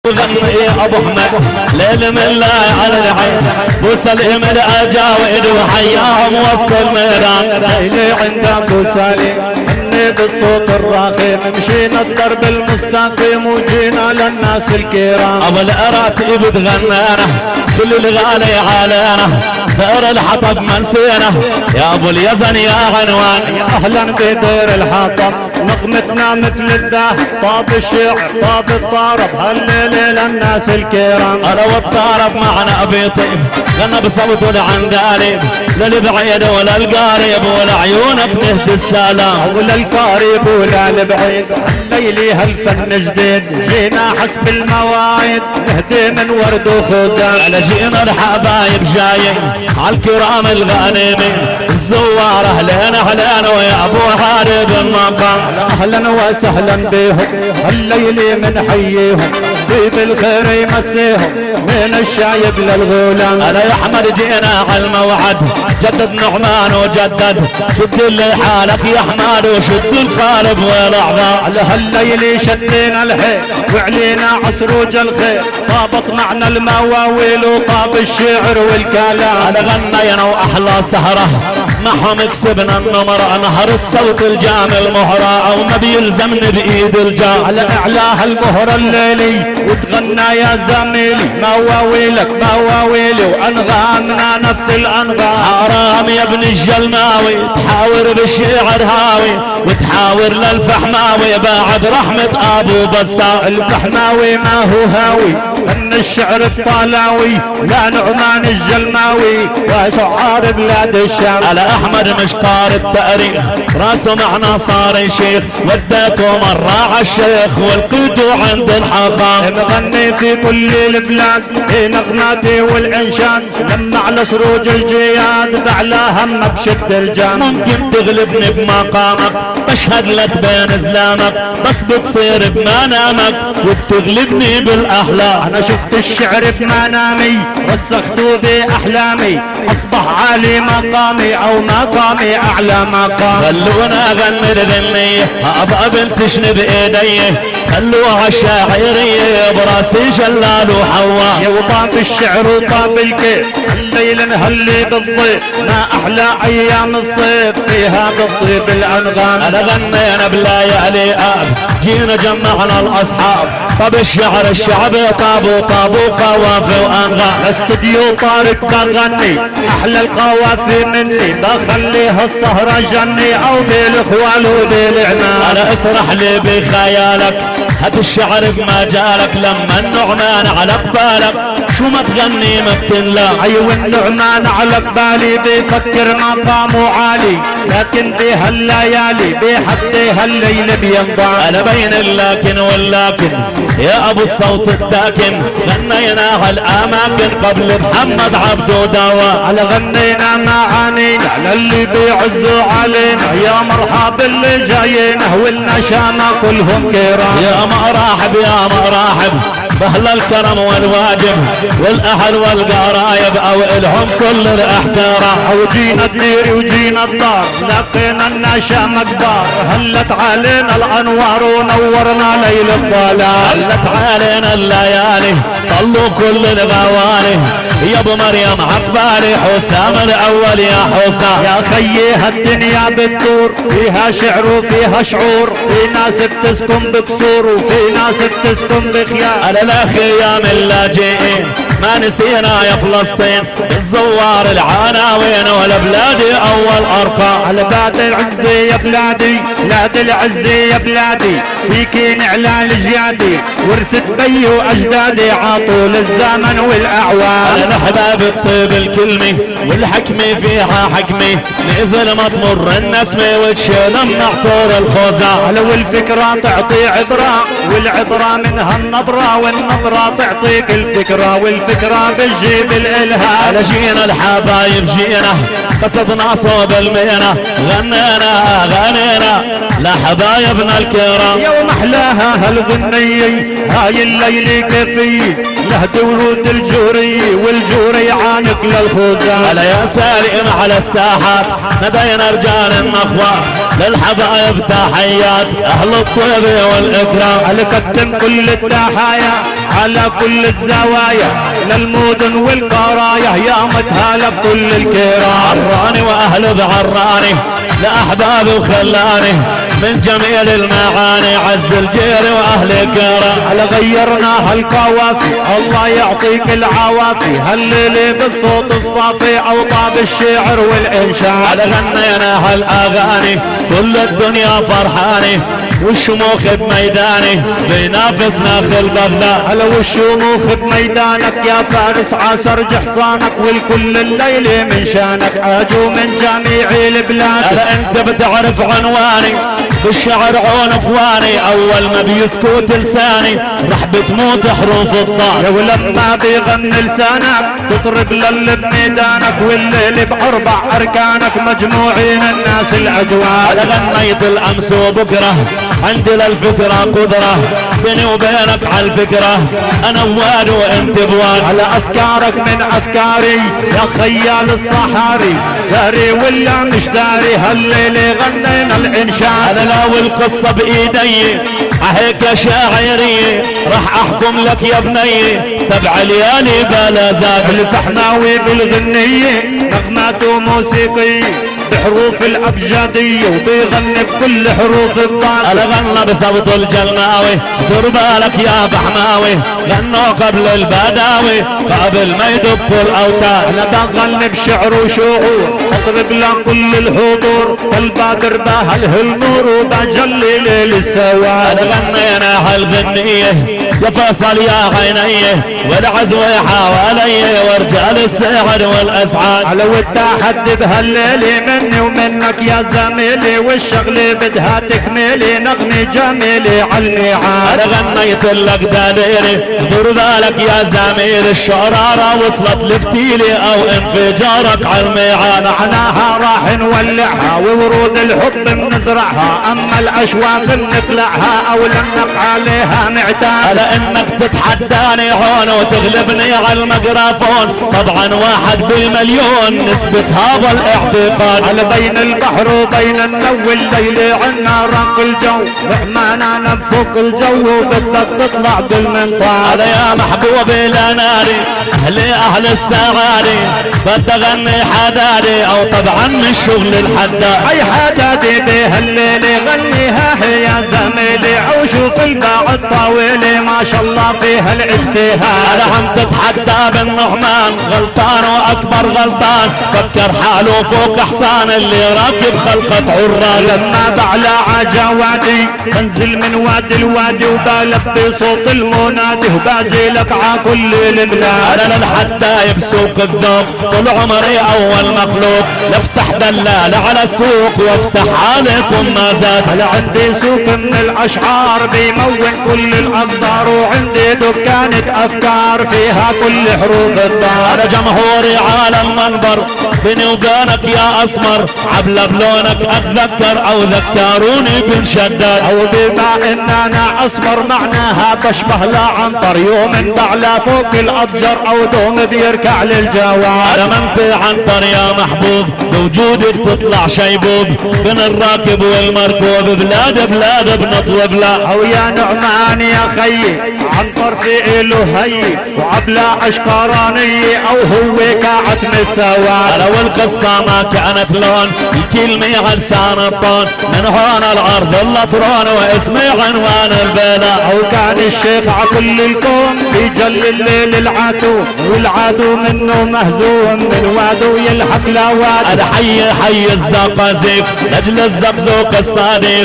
غني ابو احمد ليل من الله على العين ابو سليم الاجاود وحياهم وسط الميدان ليلي عند ابو سليم بالصوت الراخي مشينا الدرب المستقيم وجينا للناس الكرام ابو الاراتب تغنانا كل الغالي علينا دير الحطب منسينا يا ابو اليزن يا عنوان يا اهلا بدير الحطب نغمتنا مثل الداه طاب الشعر طاب الطرب هالليل للناس الكرام انا والطرب معنا ابي طيب غنى بصوت العندالي للبعيد ولا القريب ولا عيونك نهدي السلام ولا القريب ولا البعيد الليلي هالفن جديد جينا حسب المواعيد نهدي من ورد وخزان على جينا الحبايب جايين عالكرام الغانمين الزوار اهلين اهلين ويا ابو حارب المقام اهلا وسهلا بهم هالليلي منحييهم طيب الخير يمسيهم من الشايب للغلام انا يا احمد جينا على الموعد جدد نعمان وجدد شد اللي حالك يا احمد وشد الخالب والاعضاء على هالليلي شدينا الحيل وعلينا عصروج الخير طابت معنا المواويل وطاب الشعر والكلام انا غنينا واحلى سهره معهم كسبنا النمر انهرت صوت الجام المهره او ما بيلزمني بايد الجام على اعلاها المهره الليلي وتغنى يا زميلي مواويلك مواويلي وانغامنا نفس الانغام حرام يا ابن الجلماوي تحاور بالشعر هاوي وتحاور للفحماوي بعد رحمة ابو بسام الفحماوي ما هو هاوي ان الشعر الطالاوي لا نعمان الجلماوي وشعار بلاد الشام على احمد مشقار التاريخ راسه معنا صار شيخ وديته مرة على الشيخ والقيته عند الحقام مغني في كل البلاد نغماتي والانشاد لما على سروج الجياد بعلى هم بشد الجام ممكن تغلبني بمقامك بشهد لك بين اسلامك بس بتصير بمنامك وبتغلبني بالاحلام انا شفت الشعر بمنامي رسخته باحلامي اصبح عالي مقامي او مقامي اعلى مقام خلونا اغني الغنية ابقى بنتشن بايدي خلوها الشاعرية براسي جلال وحواء يا وطاب الشعر وطاب الكيف الليل نهلي بالضيف ما احلى ايام الصيف فيها بالطيب الانغام انا غنينا بليالي اب جينا جمعنا الاصحاب طب الشعر الشعبي طابوا قوافي وانغام استوديو طارق بغني احلى القوافي مني بخليها السهرة جني او بالاخوال وبالاعمام انا اسرح لي بخيالك هات الشعر بمجالك لما النعمان على قبالك شو ما تغني ما بتنلام ايوه النعمان على قبالي بيفكر مقامه عالي لكن بهالليالي بحد هالليل بينضام انا بين اللكن واللكن يا ابو الصوت الداكن غنينا هالاماكن قبل محمد عبدو دوا على غنينا معانينا للي بيعزوا علينا يا مرحب اللي جايينا والنشامة كلهم كرام يا مرحب يا مرحب بأهل الكرم والواجب والاهل والقرايب او الهم كل الاحترام وجينا الدير وجينا الدار لقينا النشامة كبار هلت علينا الانوار ونورنا ليل الظلام هلت علينا الليالي طلوا كل الغوالي يا ابو مريم عقبالي حسام الاول يا حسام يا خيي هالدنيا بتدور فيها شعر وفيها شعور في ناس بتسكن بقصور وفي ناس بتسكن بخيال على الاخيام اللاجئين ما نسينا يا فلسطين الزوار العناوين والبلادي اول ارقام على بلاد العز يا بلادي بلاد العز يا بلادي فيكي نعلى الجيادي ورثت بي واجدادي عطول الزمن والاعوام على احباب الطيب الكلمي والحكمي فيها حكمي مثل ما تمر النسمه وتشيل معطور الخوزه على والفكره تعطي عبره والعبره منها النظره والنظره تعطيك الفكره والفكره بتجيب الالهام على جينا الحبايب جينا قصدنا صوب المينا غنينا لحبايبنا الكرام يوم احلاها هالغنية هاي الليل كفي لهد ورود الجوري والجوري عانق للخوزان على يا سالم على الساحات ندينا رجال النخوة للحبايب تحيات اهل الطيب والاكرام على قدم كل التحايا على كل الزوايا للمدن والقرايا يا متهالة بكل الكرام. عراني واهل بعراني لاحبابي وخلاني من جميل المعاني عز الجير واهل الكرام. على غيرنا هالقوافي الله يعطيك العوافي هالليل بالصوت الصافي اوطاب الشعر والانشاد. على غنينا هالاغاني كل الدنيا فرحاني والشموخ بميداني بينافسنا خل بغداد. على والشموخ بميدانك يا فارس عاصر جحصانك والكل الليل من شانك اجوا من جميع البلاد. على انت بتعرف عنواني بالشعر عون فواني اول ما بيسكت لساني راح بتموت حروف الطاء. ولما بيغني لسانك تطرب لل بميدانك والليل باربع اركانك مجموعين الناس الاجواد. على غنيت الامس وبكره عندي للفكره قدره بيني وبينك على الفكره انا واد وانت بواد. على افكارك من افكاري يا خيال الصحاري داري ولا مش داري هالليل غنينا الانشاد. انا والقصه بايدي هيك شاعريه راح احكم لك يا بني 7 ليالي بلا زاد. الفحماوي بالغنيه نغماته موسيقيه بحروف الابجديه وبيغني بكل حروف الضاد. انا غنى بصوت الجلماوي دور بالك يا فحماوي غنوا قبل البداوي قبل ما يدقوا الاوتار. انا بغني بشعر وشعور اطرب لكل الحضور البادر بهله النور وبجلل السواد. انا غنينا هالغنيه يا فيصل يا عينيه والعزوه حوالي ورجال السحر والاسعاد. على والتحدي بهالليل مني ومنك يا زميلي والشغله بدها تكملي نغمي جميلي عالميعاد. انا غنيت لك دليلي دور بالك يا زميل الشراره وصلت لفتيلي او انفجارك عالميعاد. معناها راح نولعها وورود الحب بنزرعها اما الاشواق بنقلعها او لنق عليها معتاد. على انك تتحداني هون وتغلبني على الميكروفون طبعا 1 بالمليون نسبة هذا الاعتقاد. على بين البحر وبين النو الليل عنا رق الجو رحمانا نفوق الجو بدك تطلع بالمنطاد. على يا محبوبي لا ناري اهل السعادة بدي اغني حدادي او طبعا من شغل الحداد. اي حدادي بهالليل غنيها يا زميلي او شوف الباع الطويل ما شاء الله فيها الاجتهاد. انا عم تتحدى بالنعمان غلطان واكبر غلطان فكر حاله فوق حصان اللي راكب خلقة عران. لما بعلى عجوادي بنزل من وادي الوادي وبالب بصوت المنادي وباجي لك ع كل البلاد. انا للحدايب سوق الذوق طول عمري اول مخلوق نفتح دلال على السوق وافتح عليكم ما زاد. انا عندي سوق من الاشعار بيمون كل الاقدار وعندي دكانة افكار فيها كل حروف الدار. انا جمهوري على المنبر بيني وبينك يا اسمر عبلة بلونك اتذكر او ذكروني بنشداد. او بما ان انا اسمر معناها بشبه لا عنطر يوم بعلى فوق الابجر او دوم بيركع للجواد. انا منطي عنطر يا محبوب بوجودك تطلع شيبوب بين الراكب والمركوب بلاد بنطلب لا. او يا نعمان يا خيي عنطر في اله هي وعبلة اشقرانية او هو كاعت مسواد. انا والقصة ما كانت لون الكلمة على لسان الطون من هون العرض اللطرون واسمي عنوان البلا. او كان الشيخ ع كل الكون بيجل الليل العدو والعدو منه مهزوم من وادو يلحق لواد. انا حي الزقازيق لاجل الزقزوق الصديق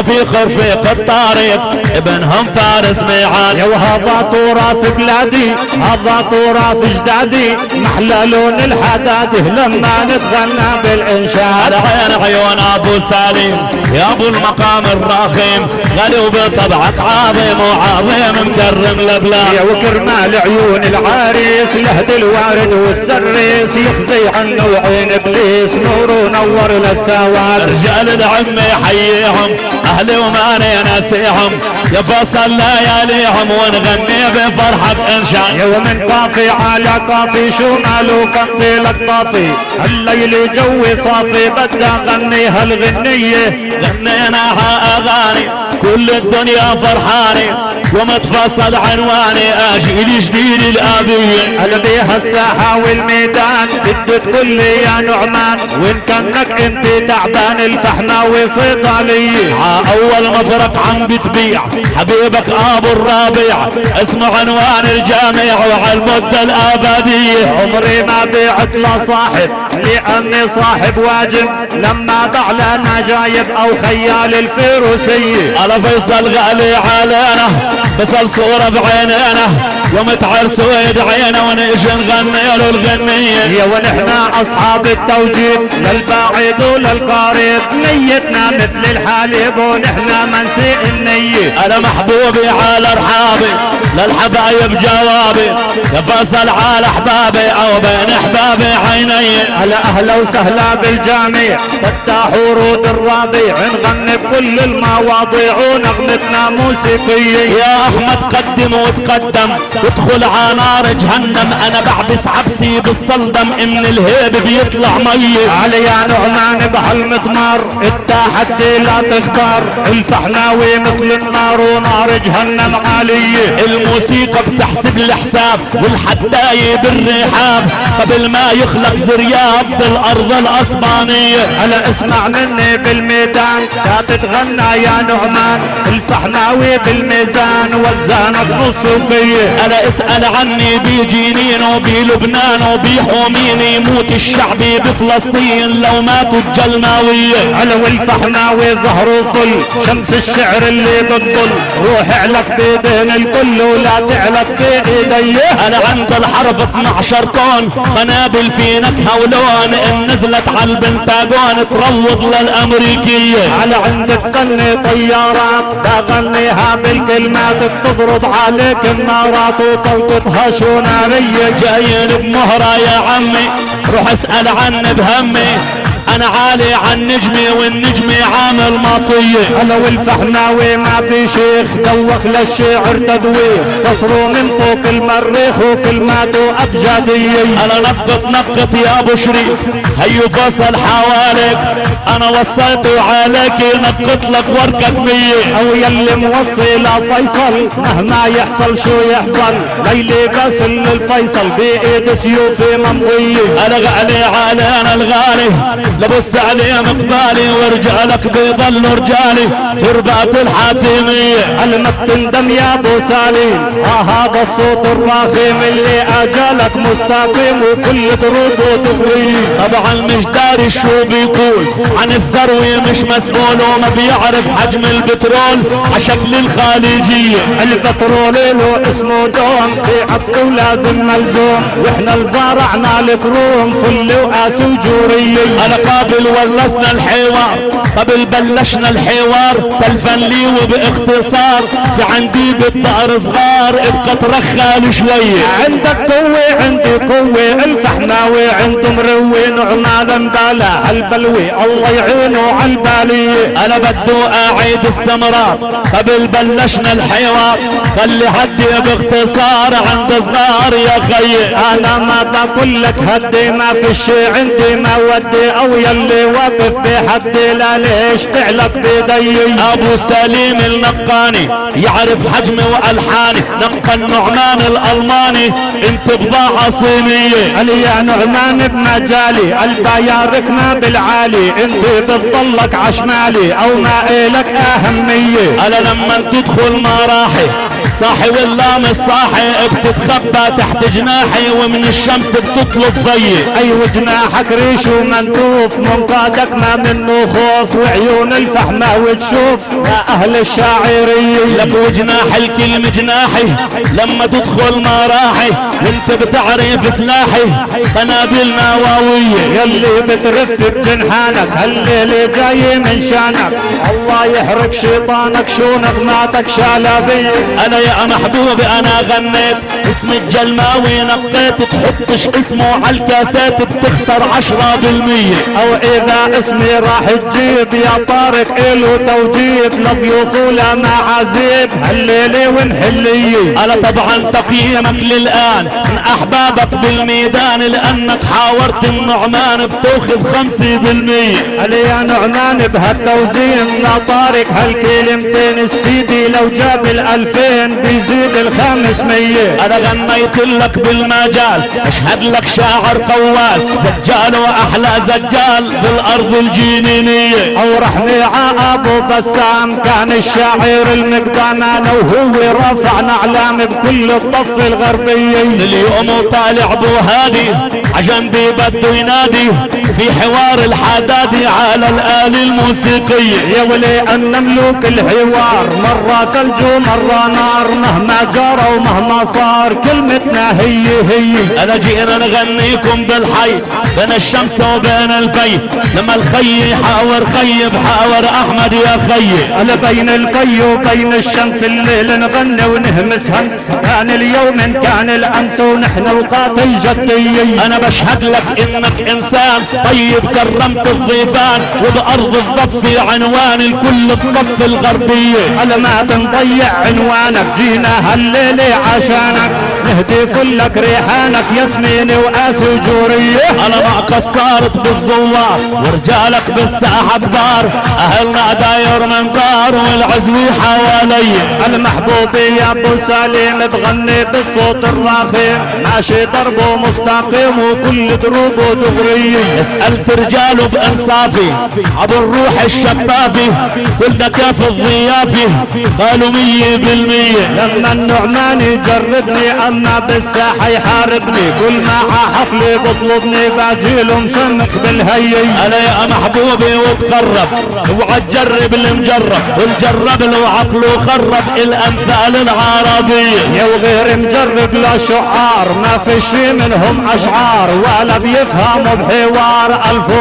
رفيق الطريق ابنهم فارس ميعاد. يا وهذا تراث بلادي هذا تراث اجدادي محلى لون الحدادي لما نتغنى بالانشاد. على عيون ابو سالم يا ابو المقام الرخيم غالي وبطبعك عظيم وعظيم مكرم البلاد. يا وكرمال عيون العريس لهد الوارد والسريس يخزي عنه وعين ابليس نور ونور للسواد. رجال العم يحييهم اهلي وماني ناسيهم يا فصل لياليهم ونغني بفرحة انشاد. يا ومن قافي على قافي شمال وقافي لطافي الليل جوي صافي بدي اغني هالغنية غنيناها اغاني كل الدنيا فرحاني ومتفصل عنواني اجيل جديد الابية. على بيها الساحة والميدان بدي تقول لي يا نعمان وين كانك انت تعبان الفحماوي صيدلية. اول مفرق عم بتبيع حبيبك ابو الربيع اسمه عنوان الجامع وعلى المدة الابدية. عمري ما بيعت لصاحب لاني صاحب واجب لما ضع لنا جايب او خيال الفروسية. على فيصل غالي علينا بصل صورة بعينينا ومتعرسوا يدعينا ونجي نغني له الغنية. يا ونحنا اصحاب التوجيه للبعيد وللقريب نيتنا مثل الحليب ونحنا منسي النية. انا محبوبي على رحابي للحبايب جوابي تفصل على احبابي او بين احبابي عيني. على اهلا وسهلا بالجميع فتح ورود الربيع نغني بكل المواضيع ونغمتنا موسيقية. يا احمد قدم وتقدم ادخل على نار جهنم انا بعبس عبسي بالصلدم من الهيب بيطلع مية. علي يا نعمان بهالمضمار التحدي لا تختار الفحناوي مثل النار ونار جهنم عالية. الموسيقى بتحسب الحساب والحداية بالرحاب قبل ما يخلق زرياب بالارض الاسبانية. على اسمع مني بالميدان لا تتغنى يا نعمان الفحناوي بالميزان وزانك موسيقية. انا اسأل عني بجنين وبلبنان وبحومين يموت الشعبي بفلسطين لو ماتوا الجلماوية. علو الفحناوي ظهره فل شمس الشعر اللي بتضل روح اعلق بيدين الكل ولا تعلق بايديه. انا عند الحرب 12 طن قنابل في نكهة ولون ان نزلت على البنتاجون تروض للامريكية. على عندك فن طيارات تغنيها بالكلمات بتضرب عليك النارات وطلقتها شو نارية. جايين بمهرة يا عمي روح اسأل عني بهمي انا عالي عن نجمي والنجمي عامل مطية. انا والفحناوي ما في شيخ دوخ للشعر تدويخ تصروا من فوق المريخ وكلماته ابجدية. انا نقط يا ابو شريف هيو فصل حواليك انا وصيته عليك نقط لك ورقة 100. او يلي موصي لفيصل مهما يحصل شو يحصل ليلي بس للفيصل بايد سيوفي ممضية. انا غالي علينا الغالي لبص عليه مقبالي ورجالك بيضلوا رجالي تربات الحاتمية. ما بتندم يا ابو سالم هذا الصوت الراخم اللي اجالك مستقيم وكل طروده تغري. طبعا مش داري شو بيقول عن الثروة مش مسؤول وما بيعرف حجم البترول عشكل الخارجية. البترول له اسمه دوم في عبده ولازم ملزوم واحنا زرعنا الكروم فل وقاسي وجورية. انا قابل ولشنا الحوار قبل بلشنا الحوار تلفن لي وباختصار في عندي بالدار صغار ابقى ترخال شوية. عندك قوة عندي قوة الفحماوي عنده مروي نعمان مبالة هالبلوي الله يعينه عالبالية. انا بدو اعيد استمرار قبل بلشنا الحوار خلي هدي باختصار عند صغار يا خيي. انا ما بقول لك هدي ما في شي عندي ما ودي او يلي واقف بحدي لا ليش تعلق بيدي. ابو سليم النقاني يعرف حجمي والحاني نقى النعمان الالماني انت بضاعة صينية. علي يا نعمان بمجالي البياركنا بالعالي انت بتضلك عشمالي او ما الك اهمية. انا لما تدخل مراحي صاحي ولا مش صاحي بتتخبى تحت جناحي ومن الشمس بتطلب فيي. ايوه جناحك ريش ومنتوف منقادك ما منه خوف وعيون الفحمة وتشوف يا اهل الشاعرية. لك وجناح الكلمة جناحي لما تدخل مراحي وانت بتعرف سلاحي قنابل نواوية. يلي بترف بجنحانك هالليل جاي من شانك الله يحرق شيطانك شو نغماتك شالابية. انا يا محبوبي انا غنيت اسم الجلماوي نقيت تحطش اسمه عالكاسات بتخسر 10%. او اذا اسمي راح تجيب يا طارق الو توجيب لضيوف ولا معازيب هالليلة ونحلية. انا طبعا تقييمك للان من احبابك بالميدان لانك حاورت النعمان بتاخذ 5%. علي يا نعمان بهالتوزين لا طارق هالكلمتين السيدي لو جاب ال2000 بيزيد ال500. انا غنيت لك بالمجال اشهد لك شاعر قوال زجال واحلى زجال بالارض الجنينية. او رحمي ابو بسام كان الشاعر المقدمان وهو رفعنا اعلام بكل الضفة الغربية. اليوم وطالع ابو هادي عجنبي بده ينادي في حوار الحدادي على الآلة الموسيقية. يا ولي ان مملوك الحوار مرة ثلج ومرة نار مهما جرى ومهما صار كلمتنا هي. انا جينا نغنيكم بالحي بين الشمس وبين الفي لما الخي يحاور خي بحاور احمد يا خي. انا بين الفي وبين الشمس الليل نغني ونهمس همس كان اليوم إن كان الامس ونحن وقاتل جدي. انا بشهد لك انك انسان طيب كرمت الضيفان وبارض الضفة عنوان الكل الضفة الغربية. انا ما بنضيع عنوانك جينا هالليلة عشانك نهتف لك ريحانك ياسميني وقاسي وجورية. انا ما قصرت بالزوار ورجالك بالساحة كبار اهلنا داير من دار والعزوي حوالي. المحبوبي يا ابو سليم بغني بالصوت الراخي ماشي ضربه مستقيم وكل دروبه دغرية. اسألت رجاله بانصافي عبر الروح الشبابي كل ده كيف الضيافي قالوا 100%. لما النعمان يجربني اما بالساحة يحاربني كل ما حفلي بطلبني باجيله مشمخ بالهي. انا يا محبوبي وتقرب اوعى تجرب المجرب والجرب لو عقله خرب الامثال العربية. يا وغير مجرب لا شعار ما في شي منهم اشعار ولا بيفهموا بحوار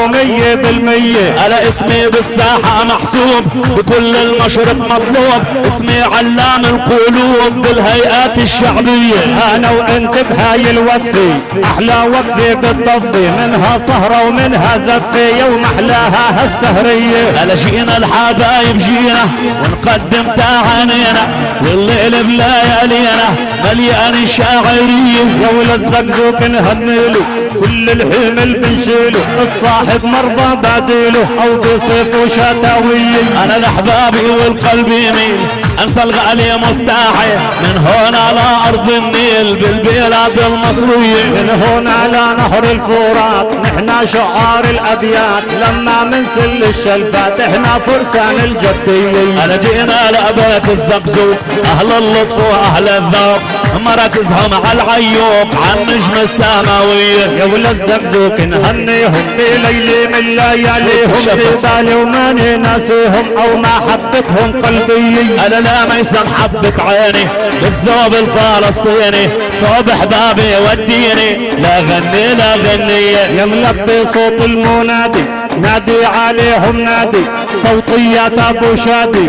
1100%. انا اسمي بالساحة محسوب بكل المشرق مطلوب اسمي علام القلوب بالهيئات الشعبية. انا وانت بهاي الوقفة احلى وقفة بالضفة منها سهرة ومنها زفة يوم احلاها هالسهرية. انا جينا الحبايب جينا ونقدم تهانينا والليل بليالينا مليان الشاعرية. يا ولد زقزوق نهنيله كل الحمل بنشيله الصاحب مرضى بعديله او بصيف وشتاوية. انا لاحبابي والقلب يميل انسى الغالي مستحيل من هون على ارض النيل بالبلاد المصرية. من هون على نهر الفرات نحنا شعار الابيات لما منسل الشلفات احنا فرسان الجدية. انا جينا لابيت الزقزوق اهل اللطف واهل الذوق مراكزهم على العيوق عن نجم السماوية. يا ولد زقزوق نهنيهم بليلة من لياليهم ببالي وما ناسيهم او ما حبتهم قلبي. انا لا ما حبك عيني بالثوب الفلسطيني صوب احبابي وديني لا غني لا غنية. يا ملبي صوت المنادي نادي عليهم نادي صوتيات ابو شادي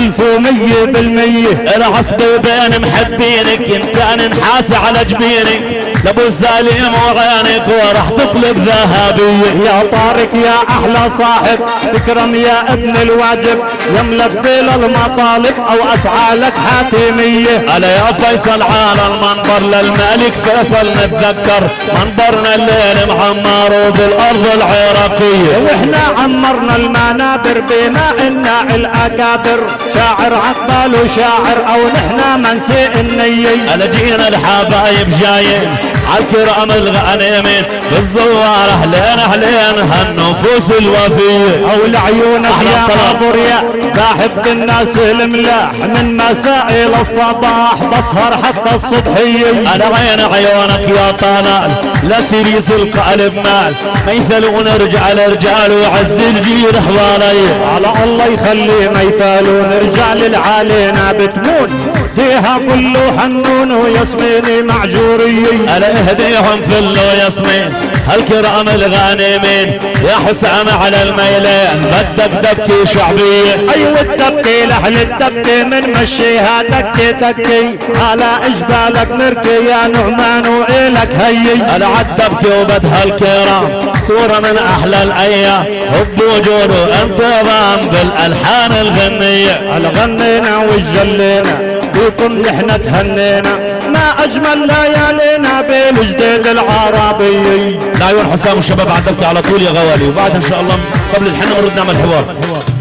1100%. العصبي بين محبينك ان كان نحاس على جبيني لابو سليم وعينك وراح تطلب ذهبية. يا طارق يا احلى صاحب تكرم يا ابن الواجب يا ملبي للمطالب او افعالك حاتمية. انا يا فيصل على المنبر للملك فيصل نتذكر منبرنا الليل معمر بالارض العراقية واحنا عمرنا المنابر بما إنا الاكابر شاعر عقبال وشاعر او نحنا منسي النية. انا جينا الحبايب جايين عالكرام الغنيمين بالزوار اهلين اهلين هالنفوس الوفية. او لعيونك يا قبريا بحب الناس الملاح من مساء الى الصباح بسهر حتى الصبحية. انا عين عيونك يا طلال لا سيريس القلب مال ما يثلون رجال رجال وعز الجير حوالي. على الله يخلي ما يثالون رجال العالينا بتمون ديها فل وحنون وياسميني معجوري. انا اهديهم فل وياسمين هالكرام الغانمين يا حسام على الميلين بدك دبكي شعبية. ايوه الدبكي لحن الدبكي من مشيها دكي دكي على اجبالك مركي يا نعمان وإلك هي. انا عالدبكي وبدها الكرام صورة من احلى الايام حب وجود وانتظام بالالحان الغنية. غنينا وجلينا بكم نحنا تهنينا ما اجمل ليالينا بالجديد العربي. العيون حسام والشباب عالدبكي على طول يا غوالي وبعد ان شاء الله قبل الحين نرد نعمل حوار.